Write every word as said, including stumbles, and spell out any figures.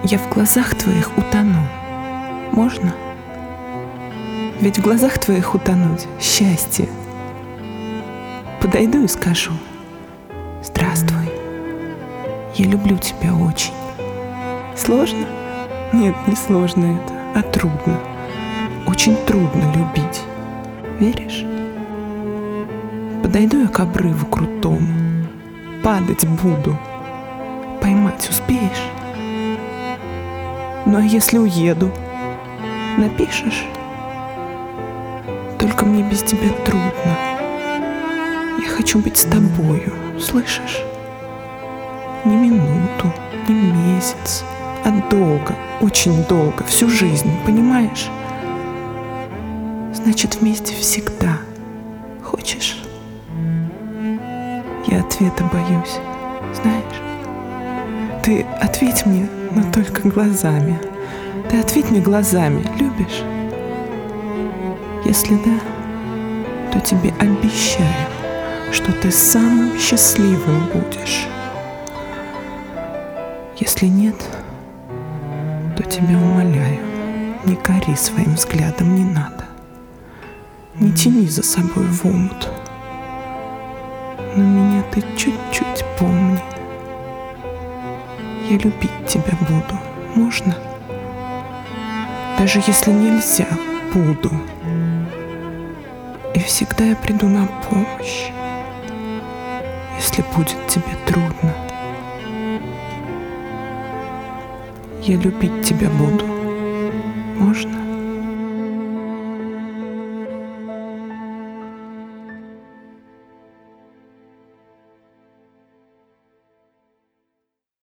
Я в глазах твоих утону. Можно? Ведь в глазах твоих утонуть — счастье. Подойду и скажу: здравствуй, я люблю тебя очень. Сложно? Нет, не сложно это, а трудно. Очень трудно любить. Веришь? Подойду я к обрыву крутому, падать буду. Поймать успеешь? Ну а если уеду, напишешь? Только мне без тебя трудно. Я хочу быть с тобою, слышишь? Не минуту, не месяц, а долго, очень долго, всю жизнь, понимаешь? Значит, вместе всегда. Хочешь? Я ответа боюсь, знаешь? Ты ответь мне, но только глазами. Ты ответь мне глазами, любишь? Если да, то тебе обещаю, что ты самым счастливым будешь. Если нет, то тебя умоляю, не кори своим взглядом, не надо. Не тяни за собой в омут. Но меня ты чуть-чуть помни. Я любить тебя буду, можно? Даже если нельзя, буду. И всегда я приду на помощь, если будет тебе трудно. Я любить тебя буду, можно?